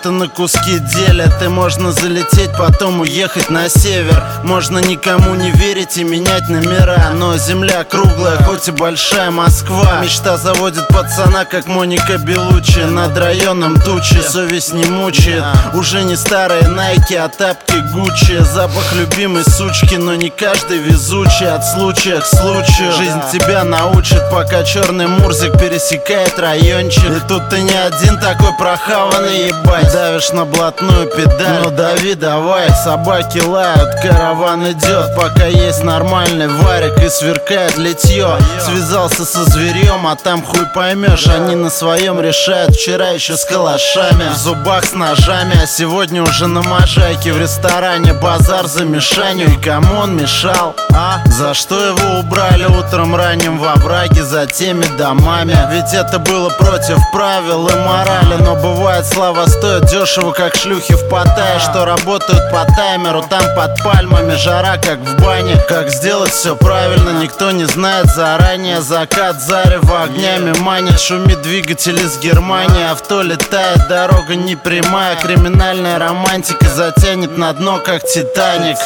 будто на куски делят. И можно залететь, потом уехать на север. Можно никому не верить и менять номера. Но земля круглая, хоть и большая Москва. Мечта заводит пацана, как Моника Белуччи. Над районом тучи, совесть не мучает. Уже не старые Найки, а тапки Гуччи. Запах любимой сучки, но не каждый везучий. От случая к случаю жизнь тебя научит, пока черный Мурзик пересекает райончик. И тут ты не один такой прохаванный, ебать. Давишь на блатную педаль, ну дави давай. Собаки лают, караван идет, пока есть нормальный варик и сверкает литье. Связался со зверьем, а там хуй поймешь. Они на своем решают, вчера еще с калашами, в зубах с ножами, а сегодня уже на можайке. В ресторане базар за мишанью. И кому он мешал? За что его убрали утром ранним во враге за теми домами? Ведь это было против правил и морали. Но бывает, слава стоит дешево, как шлюхи в Паттайе, что работают по таймеру, там под пальмами жара, как в бане. Как сделать все правильно, никто не знает заранее. Закат зарево огнями манит, шумит двигатель из Германии. Авто летает, дорога не прямая. Криминальная романтика затянет на дно, как Титаник.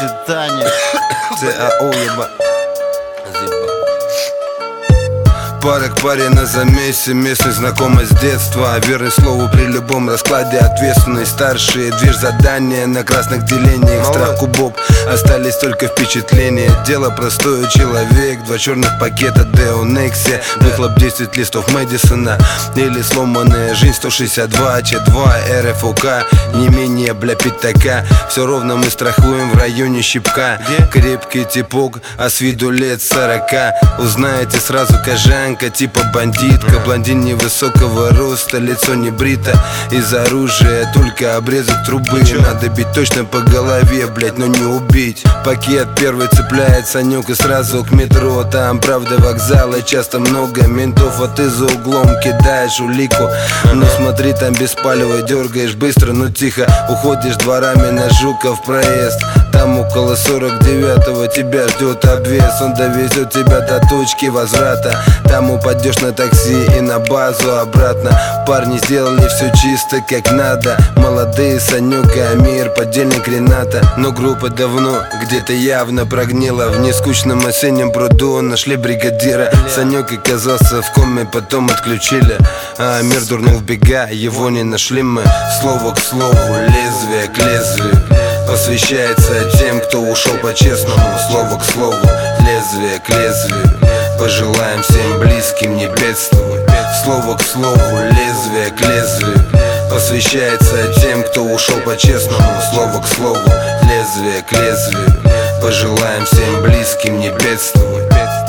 Пара к паре на замесе, местный знакомый с детства. Верный слову при любом раскладе, ответственный старшие. Дверь задания на красных делениях, страх кубов, остались только впечатления. Дело простое, человек, 2 черных пакета Део Некси, выхлоп 10 листов Мэдисона. Или сломанная жизнь 162, Ч2, РФОК, не менее бля пятака. Все ровно мы страхуем в районе Щипка. Крепкий типок, а с виду лет 40. Узнаете сразу кожанка, типа бандитка. Блондин невысокого роста, лицо не брито. Из оружия только обрезок трубы. Надо бить точно по голове, блять, но не убить. Пакет первый цепляет Санек и сразу к метро. Там правда вокзалы, часто много ментов. А ты за углом кидаешь улику. Но смотри, там беспалево дергаешь быстро, но тихо. Уходишь дворами на Жуков проезд. Там около 49-го тебя ждет обвес. Он довезет тебя до точки возврата. Там упадешь на такси и на базу обратно. Парни сделали все чисто как надо. Молодые Санек и Амир, подельник Рената. Но группа давно где-то явно прогнила. В нескучном осеннем пруду нашли бригадира. Санек оказался в коме, потом отключили. А Амир дурнул в бега, его не нашли мы. Слово к слову, лезвие к лезвию посвящается тем, кто ушел по-честному. Слово к слову, лезвие к лезвию пожелаем всем близким не бедствовать. Слово к слову, лезвие к лезвию посвящается тем, кто ушел по-честному. Слово к слову, лезвие к лезвию пожелаем всем близким не бедствовать.